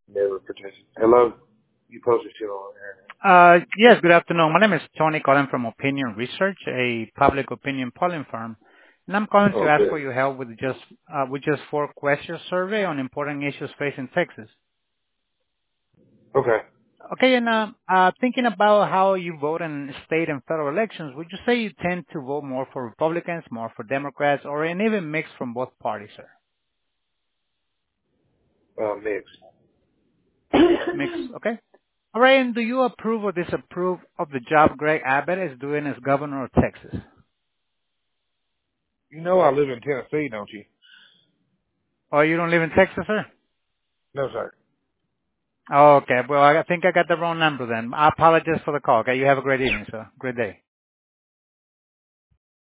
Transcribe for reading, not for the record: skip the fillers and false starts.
Never protected. Hello? You posted shit on there. Yes, good afternoon. My name is Tony calling from Opinion Research, a public opinion polling firm. And I'm calling to ask Okay. for your help with just 4 question survey on important issues facing Texas. Okay. Okay, and thinking about how you vote in state and federal elections, would you say you tend to vote more for Republicans, more for Democrats, or an even mix from both parties, sir? Mixed. Mix, okay. All right, and do you approve or disapprove of the job Greg Abbott is doing as governor of Texas? You know I live in Tennessee, don't you? Or you don't live in Texas, sir? No, sir. Oh, okay. Well, I think I got the wrong number then. I apologize for the call. Okay. You have a great evening, sir. Great day.